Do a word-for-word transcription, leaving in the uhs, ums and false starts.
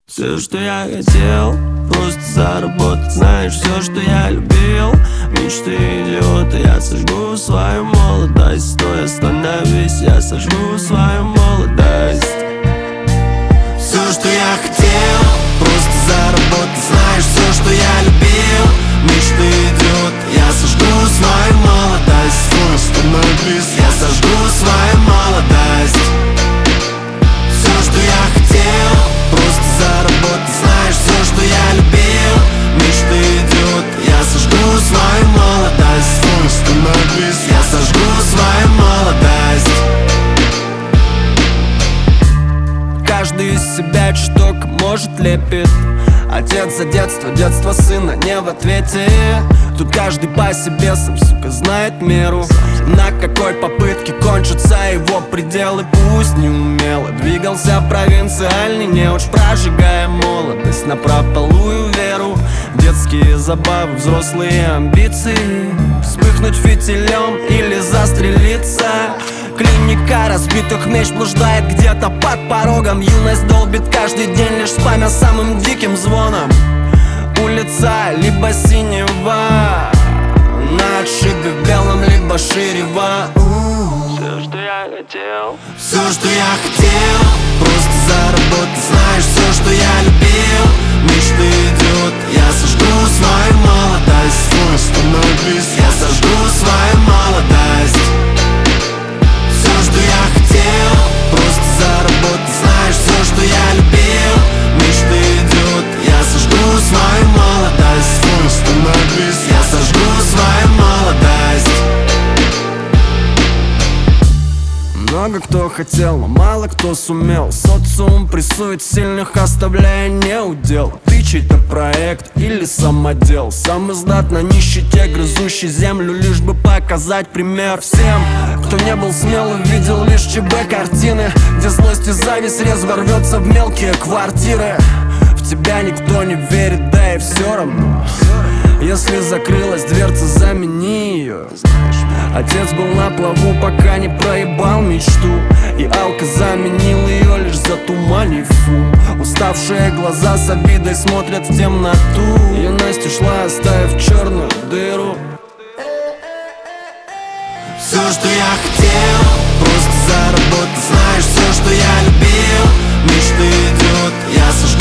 Все, что я хотел, просто заработать. Знаешь, все, что я любил, мечты идиота. Я сожгу свою молодость. Стой, остановись, я сожгу свою молодость. Все, что я хотел, просто заработать. Знаешь, все, что я любил, мечты идиота. Я сожгу свою молодость. Стой, остановись, я сожгу свою молодость. Все, что я хотел, просто заработать. Знаешь, все, что я любил, мечты идиот. Я сожгу свою молодость. Стой, остановись, я сожгу свою молодость. Каждый из себя чуток, может, лепит. Отец за детство, детство сына не в ответе. Тут каждый по себе сам, сука, знает меру. На какой попытке кончатся его пределы. Пусть неумело двигался провинциальный неуч, прожигая молодость на прополую веру. Детские забавы, взрослые амбиции. Вспыхнуть фитилем или застрелиться. Клиника разбитых меч блуждает где-то под порогом. Юность долбит каждый день, лишь спамя самым диким звоном. Улица либо синева, на отшибе в белом, либо ширева. Все, что я хотел, все, что я хотел, просто заработать. Знаешь, все, что я любил, мечты идиот. Я сожгу свою молодость. Стой, остановись, я сожгу свою молодость. Все, что я хотел, просто заработать. Знаешь, все, что я любил, мечты идиот. Я сожгу свою молодость. Стой, остановись, я сожгу свою молодость. Много кто хотел, но мало кто сумел. Социум прессует сильных, оставляя неудел. Ты чей-то проект или самодел. Сам издат на нищете, грызущий землю, лишь бы показать пример всем, кто не был смелым, видел лишь ЧБ-картины, где злость и зависть резво рвется в мелкие квартиры. В тебя никто не верит, да и все равно. Если закрылась дверца, замени ее. Отец был на плаву, пока не проебал мечту. И алка заменил ее, лишь затуманив фу. Уставшие глаза с обидой смотрят в темноту. Юность ушла, оставив черную дыру. Все, что я хотел, просто заработать. Знаешь, все, что я любил, мечты идиот. Я сожгу